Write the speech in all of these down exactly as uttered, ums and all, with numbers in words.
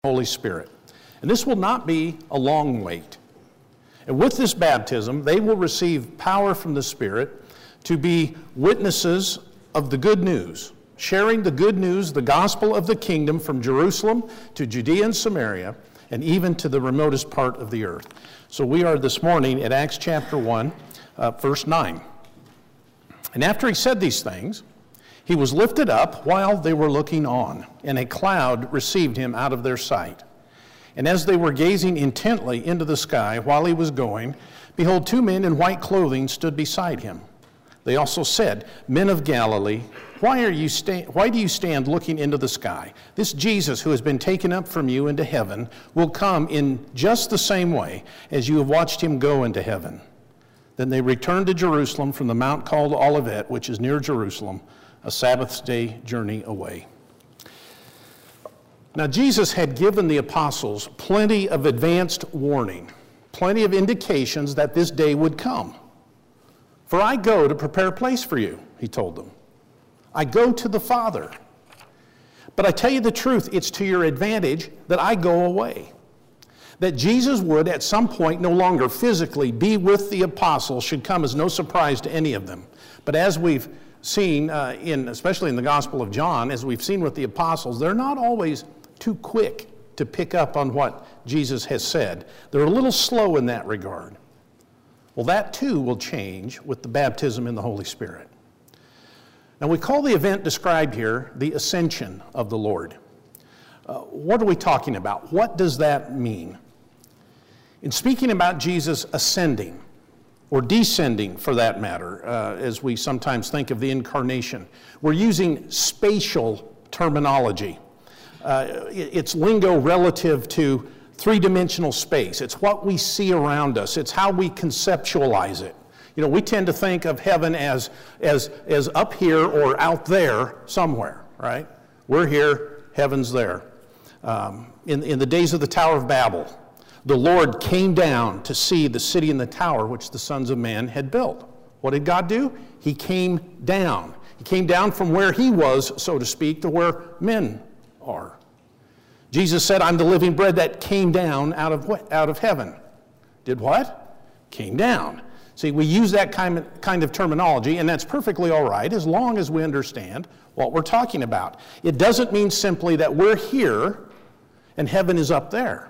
Holy Spirit. And this will not be a long wait. And with this baptism, they will receive power from the Spirit to be witnesses of the good news, sharing the good news, the gospel of the kingdom from Jerusalem to Judea and Samaria, and even to the remotest part of the earth. So we are this morning at Acts chapter one, uh, verse nine. And after he said these things, he was lifted up while they were looking on, and a cloud received him out of their sight. And as they were gazing intently into the sky while he was going, behold, two men in white clothing stood beside him. They also said, Men of Galilee, why are you sta- why do you stand looking into the sky? This Jesus who has been taken up from you into heaven will come in just the same way as you have watched him go into heaven. Then they returned to Jerusalem from the mount called Olivet, which is near Jerusalem, a Sabbath day journey away. Now, Jesus had given the apostles plenty of advanced warning, plenty of indications that this day would come. For I go to prepare a place for you, he told them. I go to the Father. But I tell you the truth, it's to your advantage that I go away. That Jesus would at some point no longer physically be with the apostles should come as no surprise to any of them. But as we've seen, uh, in especially in the Gospel of John, as we've seen with the apostles, they're not always too quick to pick up on what Jesus has said. They're a little slow in that regard. Well, that too will change with the baptism in the Holy Spirit. Now, we call the event described here the ascension of the Lord. Uh, what are we talking about? What does that mean? In speaking about Jesus ascending, or descending for that matter, uh, as we sometimes think of the incarnation, we're using spatial terminology. Uh, it's lingo relative to three-dimensional space. It's what we see around us. It's how we conceptualize it. You know, we tend to think of heaven as, as, as up here or out there somewhere, right? We're here, heaven's there. Um, in, in the days of the Tower of Babel, the Lord came down to see the city and the tower which the sons of man had built. What did God do? He came down. He came down from where he was, so to speak, to where men are. Jesus said, I'm the living bread that came down out of what? Out of heaven. Did what? Came down. See, we use that kind of, kind of terminology, and that's perfectly all right as long as we understand what we're talking about. It doesn't mean simply that we're here and heaven is up there.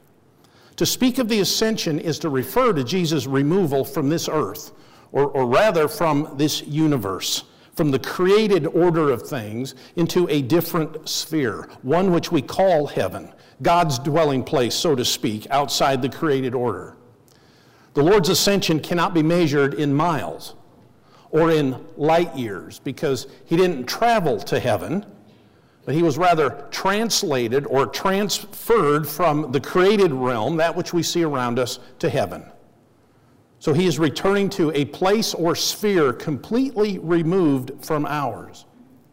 To speak of the ascension is to refer to Jesus' removal from this earth, or, or rather from this universe, from the created order of things into a different sphere, one which we call heaven, God's dwelling place, so to speak, outside the created order. The Lord's ascension cannot be measured in miles or in light years because he didn't travel to heaven, but he was rather translated or transferred from the created realm, that which we see around us, to heaven. So he is returning to a place or sphere completely removed from ours.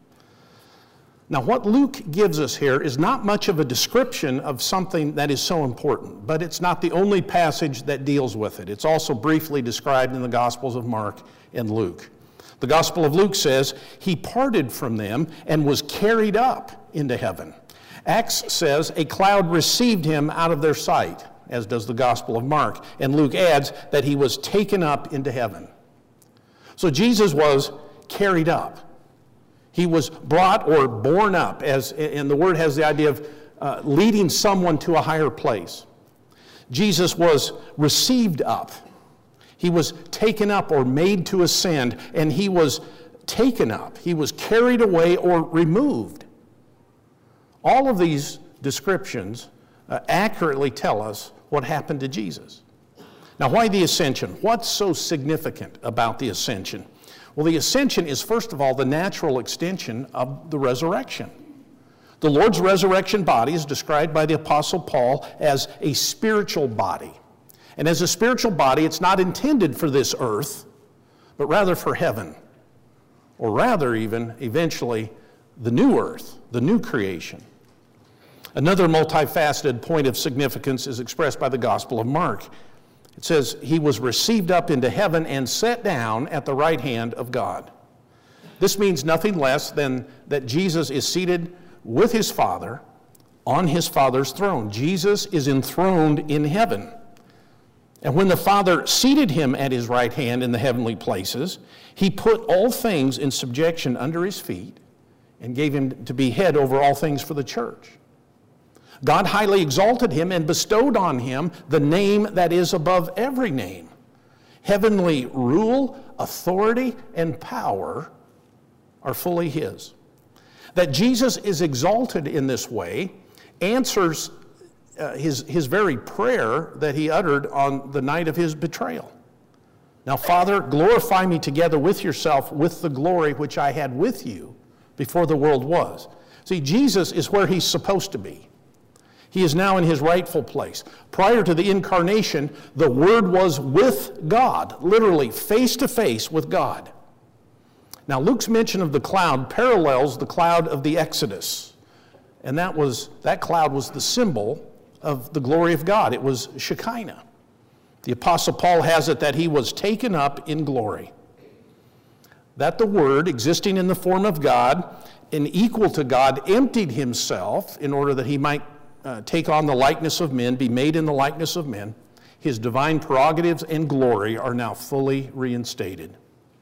Now, what Luke gives us here is not much of a description of something that is so important, but it's not the only passage that deals with it. It's also briefly described in the Gospels of Mark and Luke. The Gospel of Luke says, he parted from them and was carried up into heaven. Acts says, a cloud received him out of their sight, as does the Gospel of Mark. And Luke adds that he was taken up into heaven. So Jesus was carried up. He was brought or borne up, as, and the word has the idea of uh, leading someone to a higher place. Jesus was received up. He was taken up or made to ascend, and he was taken up. He was carried away or removed. All of these descriptions uh, accurately tell us what happened to Jesus. Now, why the ascension? What's so significant about the ascension? Well, the ascension is, first of all, the natural extension of the resurrection. The Lord's resurrection body is described by the Apostle Paul as a spiritual body. And as a spiritual body, it's not intended for this earth, but rather for heaven. Or rather, even, eventually, the new earth, the new creation. Another multifaceted point of significance is expressed by the Gospel of Mark. It says, he was received up into heaven and set down at the right hand of God. This means nothing less than that Jesus is seated with his Father on his Father's throne. Jesus is enthroned in heaven. And when the Father seated him at his right hand in the heavenly places, he put all things in subjection under his feet and gave him to be head over all things for the church. God highly exalted him and bestowed on him the name that is above every name. Heavenly rule, authority, and power are fully his. That Jesus is exalted in this way answers uh, his, his very prayer that he uttered on the night of his betrayal. Now, Father, glorify me together with yourself with the glory which I had with you before the world was. See, Jesus is where he's supposed to be. He is now in his rightful place. Prior to the incarnation, the Word was with God, literally face to face with God. Now, Luke's mention of the cloud parallels the cloud of the Exodus. And that was that cloud was the symbol of the glory of God. It was Shekinah. The Apostle Paul has it that he was taken up in glory. That the Word, existing in the form of God and equal to God, emptied himself in order that he might uh, take on the likeness of men, be made in the likeness of men. His divine prerogatives and glory are now fully reinstated.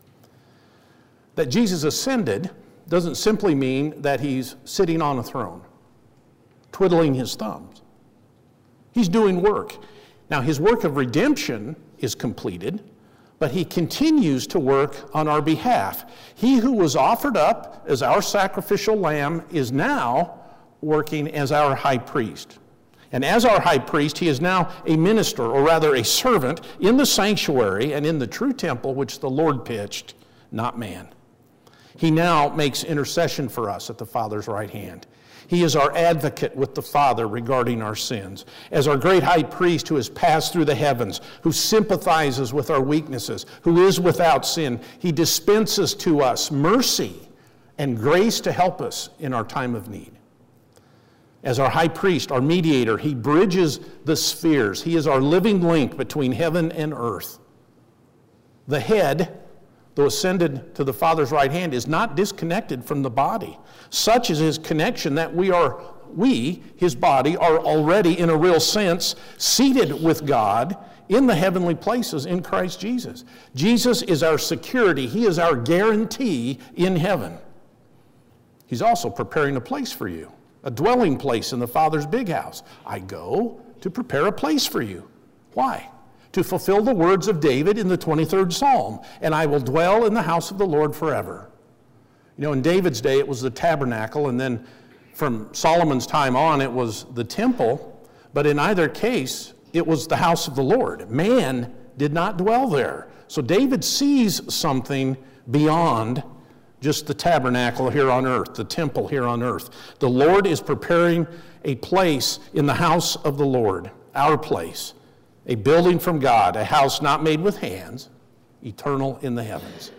That Jesus ascended doesn't simply mean that he's sitting on a throne, twiddling his thumbs. He's doing work. Now, his work of redemption is completed, but he continues to work on our behalf. He who was offered up as our sacrificial lamb is now working as our high priest. And as our high priest, he is now a minister, or rather a servant, in the sanctuary and in the true temple which the Lord pitched, not man. He now makes intercession for us at the Father's right hand. He is our advocate with the Father regarding our sins. As our great high priest who has passed through the heavens, who sympathizes with our weaknesses, who is without sin, he dispenses to us mercy and grace to help us in our time of need. As our high priest, our mediator, he bridges the spheres. He is our living link between heaven and earth. The head, though ascended to the Father's right hand, is not disconnected from the body. Such is his connection that we are, we, his body, are already, in a real sense, seated with God in the heavenly places in Christ Jesus. Jesus is our security. He is our guarantee in heaven. He's also preparing a place for you, a dwelling place in the Father's big house. I go to prepare a place for you. Why? To fulfill the words of David in the twenty-third Psalm, and I will dwell in the house of the Lord forever. You know, in David's day, it was the tabernacle, and then from Solomon's time on, it was the temple, but in either case, it was the house of the Lord. Man did not dwell there. So David sees something beyond just the tabernacle here on earth, the temple here on earth. The Lord is preparing a place in the house of the Lord, our place. A building from God, a house not made with hands, eternal in the heavens.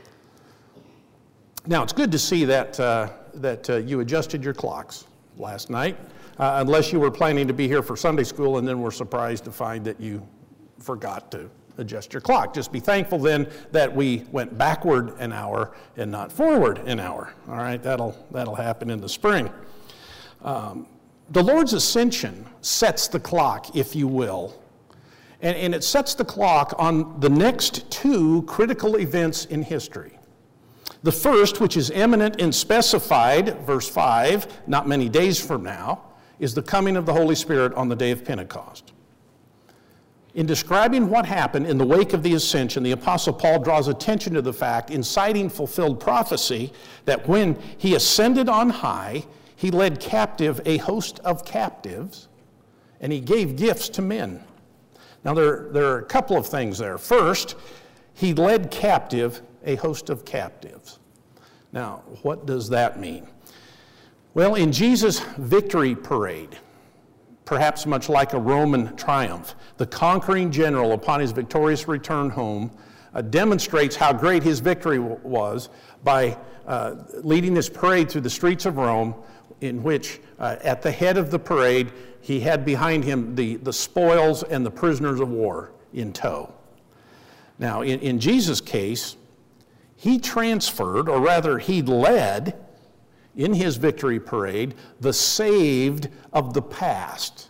Now, it's good to see that, uh, that uh, you adjusted your clocks last night, uh, unless you were planning to be here for Sunday school and then were surprised to find that you forgot to adjust your clock. Just be thankful then that we went backward an hour and not forward an hour. All right, that'll, that'll happen in the spring. Um, the Lord's ascension sets the clock, if you will, And, and it sets the clock on the next two critical events in history. The first, which is eminent and specified, verse five, not many days from now, is the coming of the Holy Spirit on the day of Pentecost. In describing what happened in the wake of the ascension, the Apostle Paul draws attention to the fact, inciting fulfilled prophecy, that when he ascended on high, he led captive a host of captives, and he gave gifts to men. Now, there, there are a couple of things there. First, he led captive a host of captives. Now, what does that mean? Well, in Jesus' victory parade, perhaps much like a Roman triumph, the conquering general, upon his victorious return home, uh, demonstrates how great his victory w- was by uh, leading this parade through the streets of Rome, in which, uh, at the head of the parade, he had behind him the, the spoils and the prisoners of war in tow. Now, in, in Jesus' case, he transferred, or rather he led, in his victory parade the saved of the past.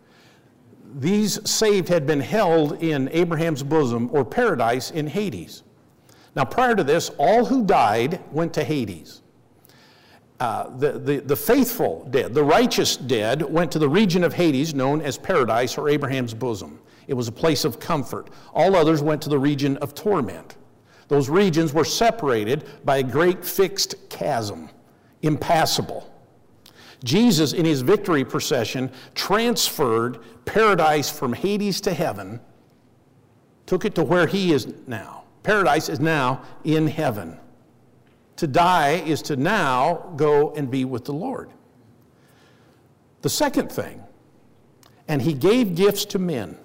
These saved had been held in Abraham's bosom, or paradise, in Hades. Now, prior to this, all who died went to Hades. Uh, the, the, the faithful dead, the righteous dead, went to the region of Hades known as paradise or Abraham's bosom. It was a place of comfort. All others went to the region of torment. Those regions were separated by a great fixed chasm, impassable. Jesus, in his victory procession, transferred paradise from Hades to heaven, took it to where he is now. Paradise is now in heaven. To die is to now go and be with the Lord. The second thing, and he gave gifts to men.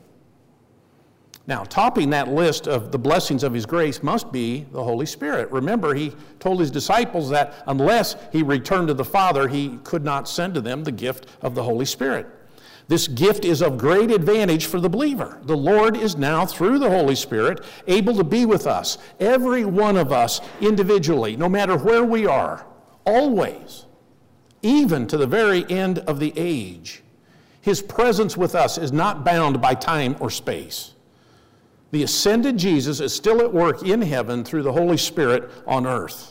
Now, topping that list of the blessings of his grace must be the Holy Spirit. Remember, he told his disciples that unless he returned to the Father, he could not send to them the gift of the Holy Spirit. This gift is of great advantage for the believer. The Lord is now, through the Holy Spirit, able to be with us, every one of us individually, no matter where we are, always, even to the very end of the age. His presence with us is not bound by time or space. The ascended Jesus is still at work in heaven through the Holy Spirit on earth.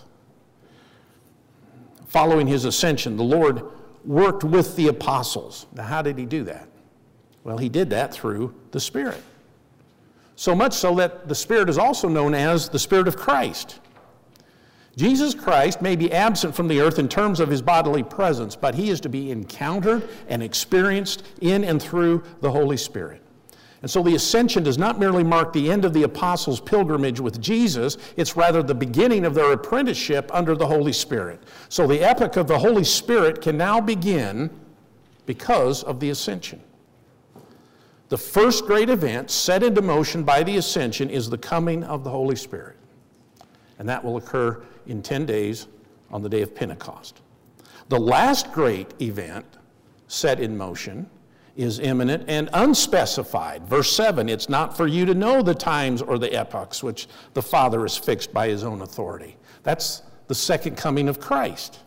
Following his ascension, the Lord worked with the apostles. Now, how did he do that? Well, he did that through the Spirit. So much so that the Spirit is also known as the Spirit of Christ. Jesus Christ may be absent from the earth in terms of his bodily presence, but he is to be encountered and experienced in and through the Holy Spirit. And so the ascension does not merely mark the end of the apostles' pilgrimage with Jesus, it's rather the beginning of their apprenticeship under the Holy Spirit. So the epoch of the Holy Spirit can now begin because of the ascension. The first great event set into motion by the ascension is the coming of the Holy Spirit. And that will occur in ten days on the day of Pentecost. The last great event set in motion is imminent and unspecified. Verse seven, it's not for you to know the times or the epochs which the Father has fixed by his own authority. That's the second coming of Christ.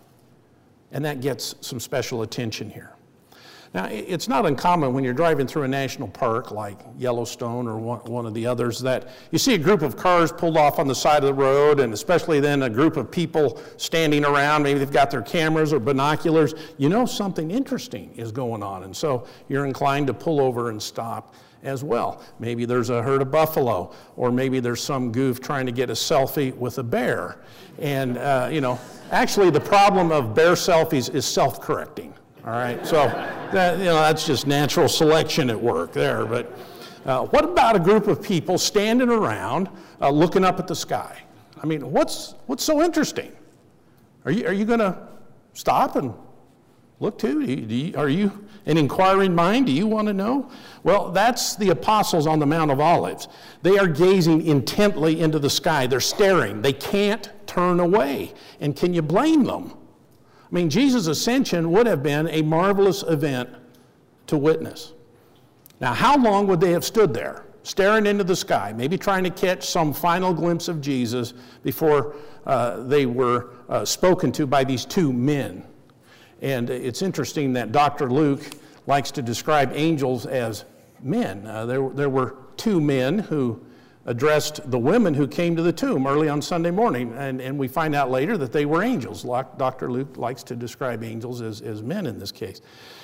And that gets some special attention here. Now, it's not uncommon when you're driving through a national park like Yellowstone or one, one of the others that you see a group of cars pulled off on the side of the road, and especially then a group of people standing around. Maybe they've got their cameras or binoculars. You know something interesting is going on, and so you're inclined to pull over and stop as well. Maybe there's a herd of buffalo, or maybe there's some goof trying to get a selfie with a bear. And, uh, you know, actually the problem of bear selfies is self-correcting. All right, so that, you know, that's just natural selection at work there. But uh, what about a group of people standing around uh, looking up at the sky? I mean, what's what's so interesting? Are you are you going to stop and look too? Do you, do you, are you an inquiring mind? Do you want to know? Well, that's the apostles on the Mount of Olives. They are gazing intently into the sky. They're staring. They can't turn away. And can you blame them? I mean, Jesus' ascension would have been a marvelous event to witness. Now, how long would they have stood there, staring into the sky, maybe trying to catch some final glimpse of Jesus before uh, they were uh, spoken to by these two men? And it's interesting that Doctor Luke likes to describe angels as men. Uh, there, there were two men who addressed the women who came to the tomb early on Sunday morning, and, and we find out later that they were angels. Doctor Luke likes to describe angels as, as men in this case.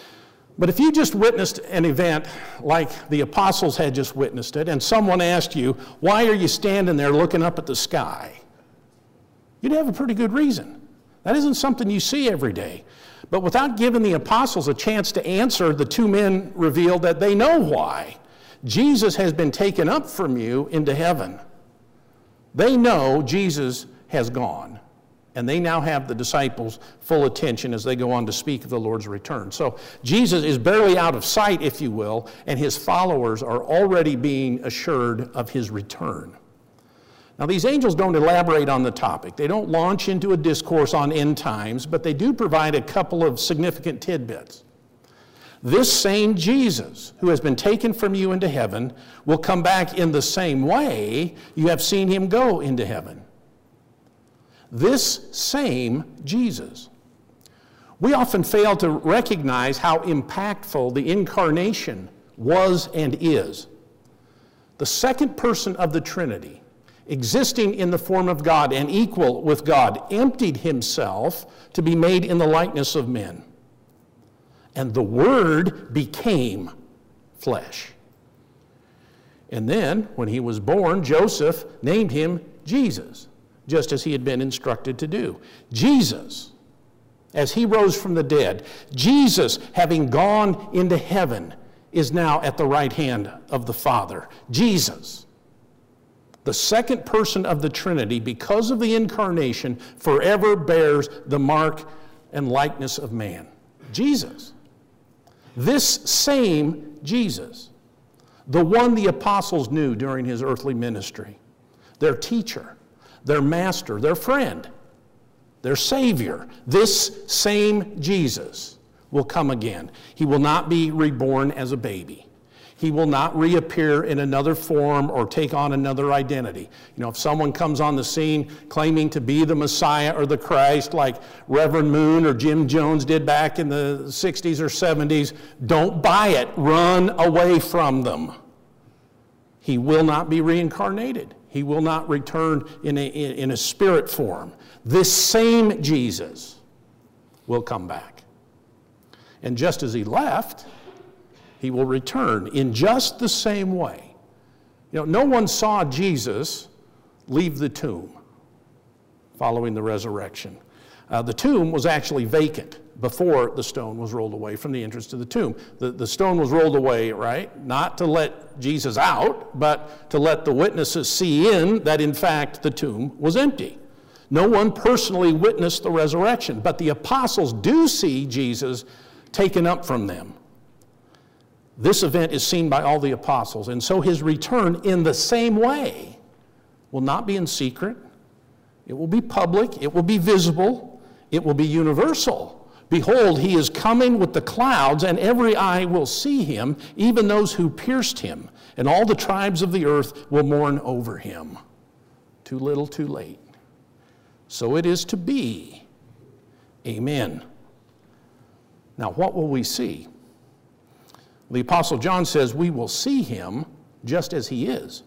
But if you just witnessed an event like the apostles had just witnessed it, and someone asked you, why are you standing there looking up at the sky? You'd have a pretty good reason. That isn't something you see every day. But without giving the apostles a chance to answer, the two men revealed that they know why. Jesus has been taken up from you into heaven. They know Jesus has gone, and they now have the disciples' full attention as they go on to speak of the Lord's return. So Jesus is barely out of sight, if you will, and his followers are already being assured of his return. Now, these angels don't elaborate on the topic. They don't launch into a discourse on end times, but they do provide a couple of significant tidbits. This same Jesus who has been taken from you into heaven will come back in the same way you have seen him go into heaven. This same Jesus. We often fail to recognize how impactful the incarnation was and is. The second person of the Trinity, existing in the form of God and equal with God, emptied himself to be made in the likeness of men. And the Word became flesh. And then, when he was born, Joseph named him Jesus, just as he had been instructed to do. Jesus, as he rose from the dead, Jesus, having gone into heaven, is now at the right hand of the Father. Jesus, the second person of the Trinity, because of the incarnation, forever bears the mark and likeness of man. Jesus. This same Jesus, the one the apostles knew during his earthly ministry, their teacher, their master, their friend, their Savior, this same Jesus will come again. He will not be reborn as a baby. He will not reappear in another form or take on another identity. You know, if someone comes on the scene claiming to be the Messiah or the Christ, like Reverend Moon or Jim Jones did back in the sixties or seventies, don't buy it. Run away from them. He will not be reincarnated. He will not return in a, in a spirit form. This same Jesus will come back. And just as he left, he will return in just the same way. You know, no one saw Jesus leave the tomb following the resurrection. Uh, the tomb was actually vacant before the stone was rolled away from the entrance to the tomb. The, the stone was rolled away, right? Not to let Jesus out, but to let the witnesses see in that, in fact, the tomb was empty. No one personally witnessed the resurrection, but the apostles do see Jesus taken up from them. This event is seen by all the apostles, and so his return in the same way will not be in secret. It will be public. It will be visible. It will be universal. Behold, he is coming with the clouds, and every eye will see him, even those who pierced him, and all the tribes of the earth will mourn over him. Too little, too late. So it is to be. Amen. Now, what will we see? The Apostle John says we will see him just as he is.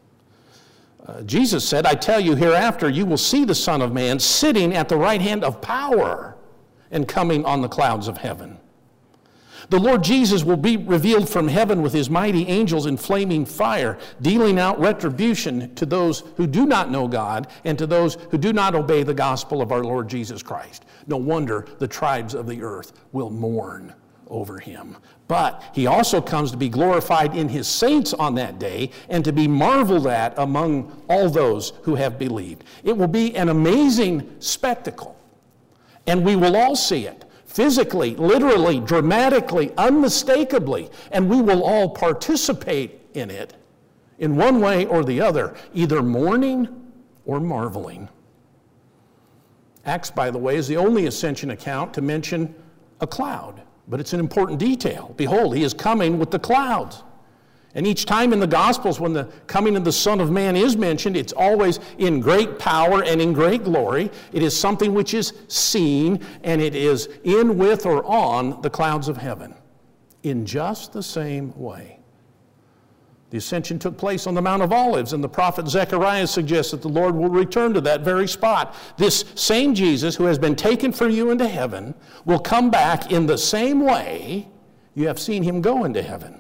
Uh, Jesus said, I tell you, hereafter you will see the Son of Man sitting at the right hand of power and coming on the clouds of heaven. The Lord Jesus will be revealed from heaven with his mighty angels in flaming fire, dealing out retribution to those who do not know God and to those who do not obey the gospel of our Lord Jesus Christ. No wonder the tribes of the earth will mourn over him. But he also comes to be glorified in his saints on that day and to be marveled at among all those who have believed. It will be an amazing spectacle, and we will all see it. Physically, literally, dramatically, unmistakably, and we will all participate in it in one way or the other, either mourning or marveling. Acts, by the way, is the only ascension account to mention a cloud, but it's an important detail. Behold, he is coming with the clouds. And each time in the Gospels when the coming of the Son of Man is mentioned, it's always in great power and in great glory. It is something which is seen, and it is in, with, or on the clouds of heaven in just the same way. The ascension took place on the Mount of Olives, and the prophet Zechariah suggests that the Lord will return to that very spot. This same Jesus who has been taken for you into heaven will come back in the same way you have seen him go into heaven.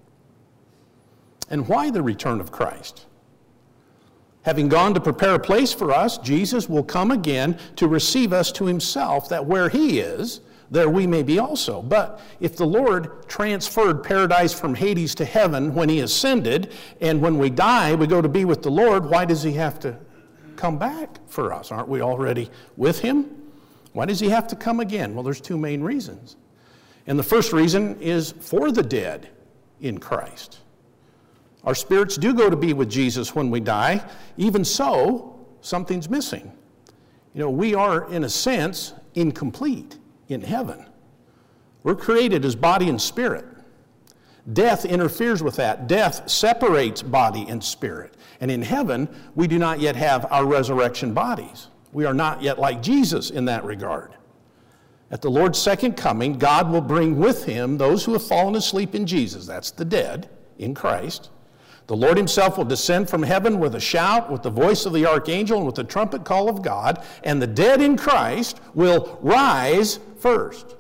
And why the return of Christ? Having gone to prepare a place for us, Jesus will come again to receive us to himself, that where he is, there we may be also. But if the Lord transferred paradise from Hades to heaven when he ascended, and when we die, we go to be with the Lord, why does he have to come back for us? Aren't we already with him? Why does he have to come again? Well, there's two main reasons. And the first reason is for the dead in Christ. Our spirits do go to be with Jesus when we die. Even so, something's missing. You know, we are, in a sense, incomplete in heaven. We're created as body and spirit. Death interferes with that. Death separates body and spirit. And in heaven, we do not yet have our resurrection bodies. We are not yet like Jesus in that regard. At the Lord's second coming, God will bring with him those who have fallen asleep in Jesus. That's the dead in Christ. The Lord himself will descend from heaven with a shout, with the voice of the archangel, and with the trumpet call of God, and the dead in Christ will rise first.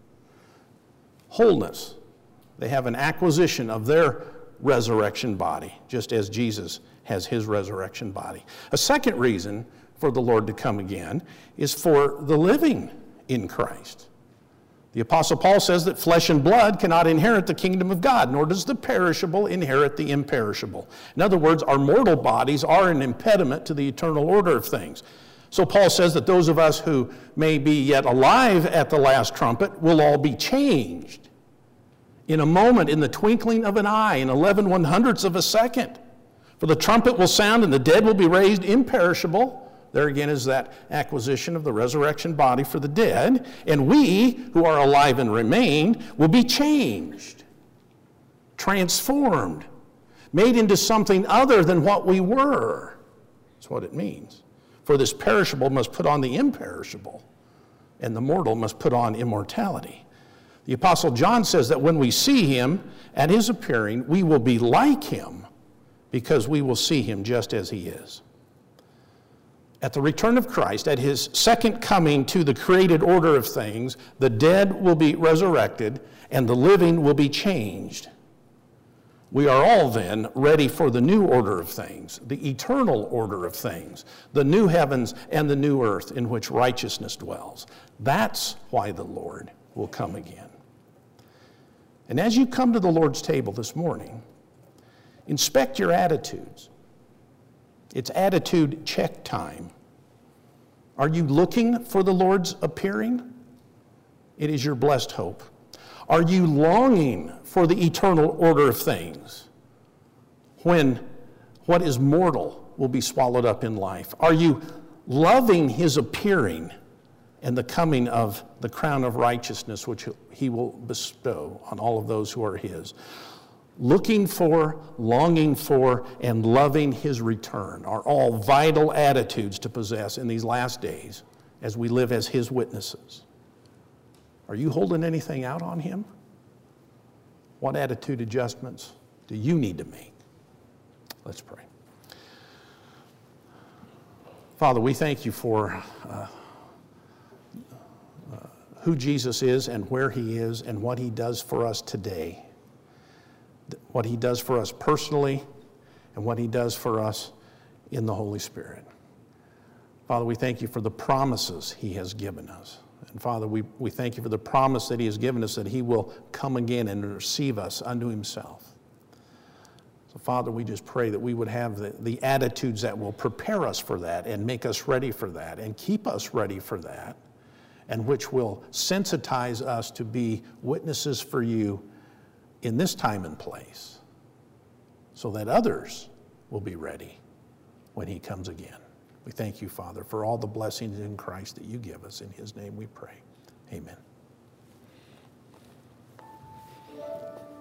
Wholeness. They have an acquisition of their resurrection body, just as Jesus has his resurrection body. A second reason for the Lord to come again is for the living in Christ. The Apostle Paul says that flesh and blood cannot inherit the kingdom of God, nor does the perishable inherit the imperishable. In other words, our mortal bodies are an impediment to the eternal order of things. So Paul says that those of us who may be yet alive at the last trumpet will all be changed in a moment, in the twinkling of an eye, in eleven one hundredths of a second. For the trumpet will sound and the dead will be raised imperishable. There again is that acquisition of the resurrection body for the dead. And we, who are alive and remain, will be changed, transformed, made into something other than what we were. That's what it means. For this perishable must put on the imperishable, and the mortal must put on immortality. The Apostle John says that when we see him at his appearing, we will be like him, because we will see him just as he is. At the return of Christ, at his second coming to the created order of things, the dead will be resurrected and the living will be changed. We are all then ready for the new order of things, the eternal order of things, the new heavens and the new earth in which righteousness dwells. That's why the Lord will come again. And as you come to the Lord's table this morning, inspect your attitudes. It's attitude check time. Are you looking for the Lord's appearing? It is your blessed hope. Are you longing for the eternal order of things when what is mortal will be swallowed up in life? Are you loving his appearing and the coming of the crown of righteousness which he will bestow on all of those who are his? Looking for, longing for, and loving his return are all vital attitudes to possess in these last days as we live as his witnesses. Are you holding anything out on him? What attitude adjustments do you need to make? Let's pray. Father, we thank you for uh, uh, who Jesus is and where he is and what he does for us today. What he does for us personally and what he does for us in the Holy Spirit. Father, we thank you for the promises he has given us. And Father, we, we thank you for the promise that he has given us that he will come again and receive us unto himself. So Father, we just pray that we would have the, the attitudes that will prepare us for that and make us ready for that and keep us ready for that, and which will sensitize us to be witnesses for you in this time and place, so that others will be ready when he comes again. We thank you, Father, for all the blessings in Christ that you give us. In his name we pray. Amen.